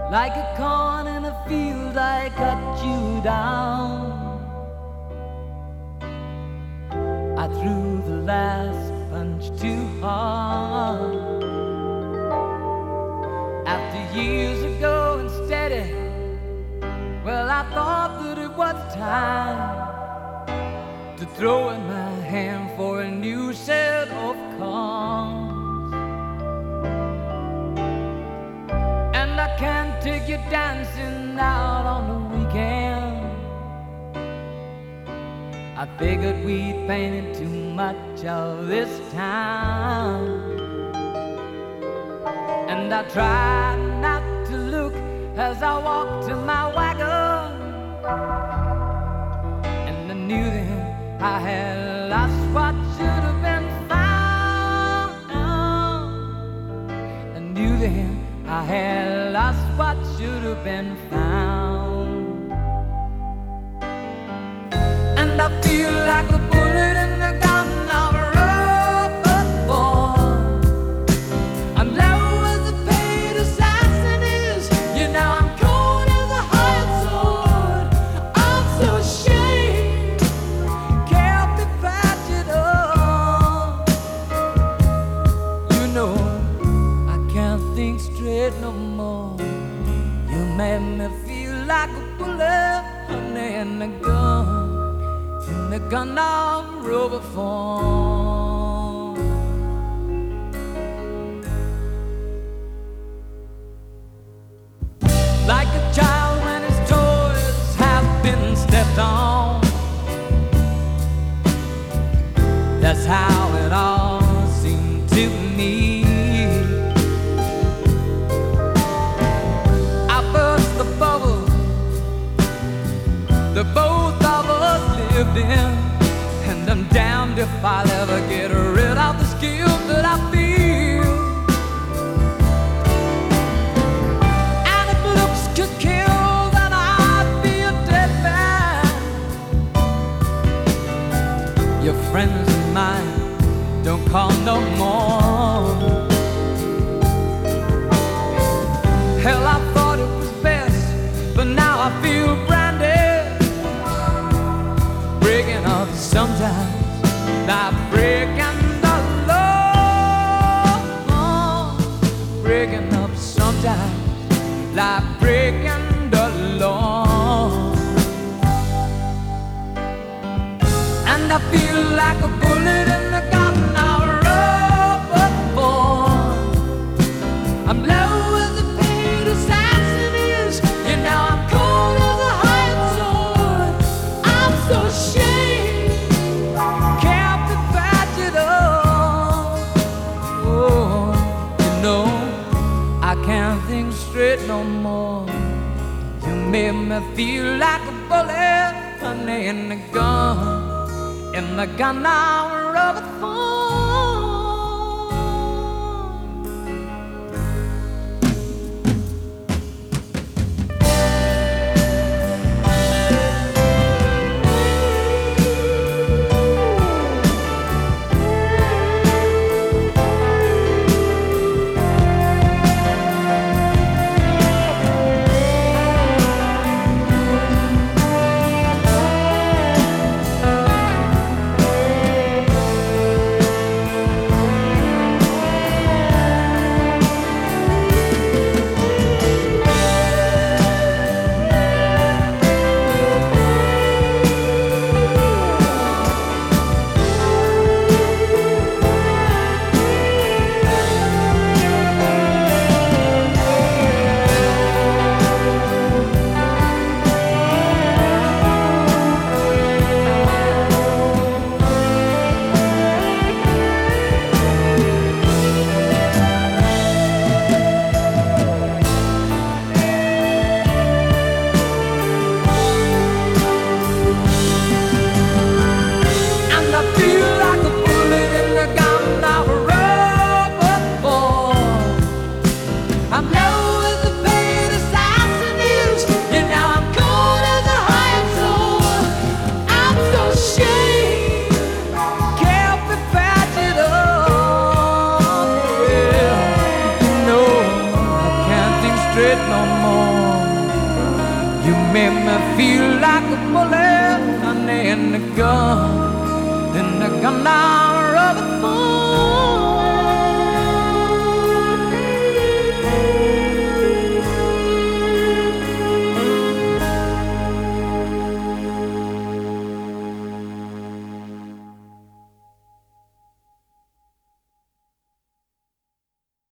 Like a corn in a field, I cut you down. I threw the last punch too hard. After years of going steady, well, I thought that it was time to throw in my hand for a new set of cards. And I can't take you dancing out on the weekend. I figured we'd painted too much of this town. And I tried not to look as I walked to my wagon. And I knew then I had lost what should have been found. I knew then I had lost what should have been found. And I feel like a bullet in the gun of a rubber ball. I'm low as a paid assassin is. You know I'm cold as a hired sword. I'm so ashamed, can't be patched up. You know I can't think straight no more. You made me feel like a bullet, honey, in the gun of rubber form. Like a child when his toys have been stepped on. That's how it all seemed to me. I burst the bubble that both of us lived in, and I'm damned if I'll ever get rid of the guilt that I feel. And if looks could kill, then I'd be a dead man. Your friends and mine don't call no more. Hell, I thought it was best, but now I feel branded. Breaking up sometimes, like breaking the law. Breaking up sometimes, like breaking the law. And I feel like a bullet in the gun of a rubber ball. I'm low as a paid assassin is. You know I'm cold as a hired sword. I'm so ashamed, can't be patched up. Oh, you know I can't think straight no more. You made me feel like a bullet, honey, in the gun of rubber form. no more. You made me feel like a bullet, honey, in the gun, down rubber fool.